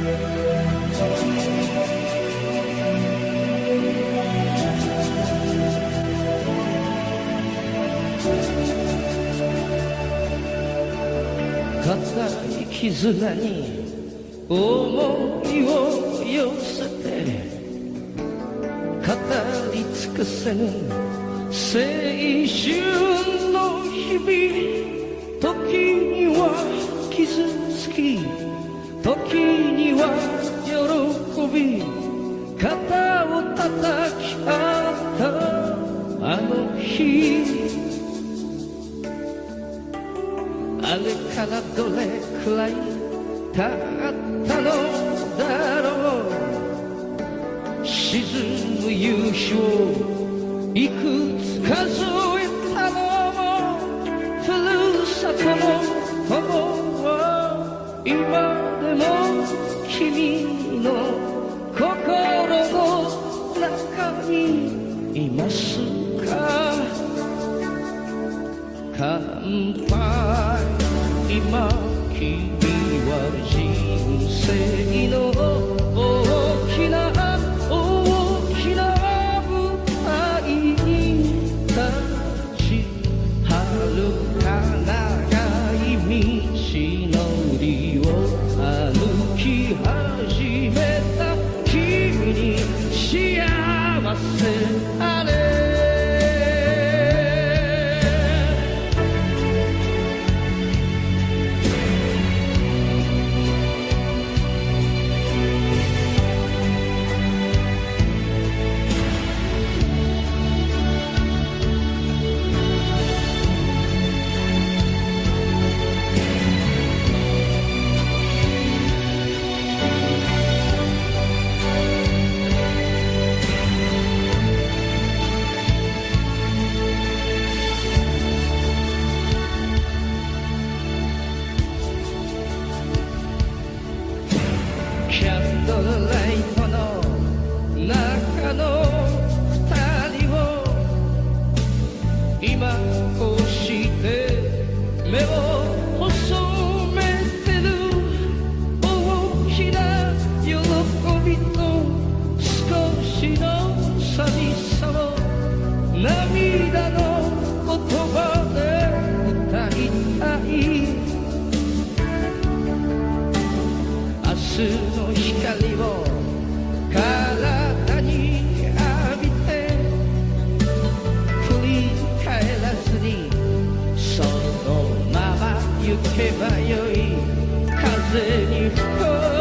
固い絆に思いを寄せて語り尽くせぬ青春の日々、時には傷つき時には喜び肩を叩き合ったあの日、あれからどれくらい経ったのだろう。沈む夕日をいくつ数えたのも、ふるさとの友は今でも君の心の中にいますか。乾杯、今君は人生の大きな大きな舞台に立ち、遥か長い道のりを歩き始めた君に幸せあれ。キャンドルライトの中の二人を今こうして目を細めてる。大きな喜びと少しの寂しさを涙の言葉で歌いたい。明日の光を体に浴びて振り返らずにそのまま行けばよい。風に吹こう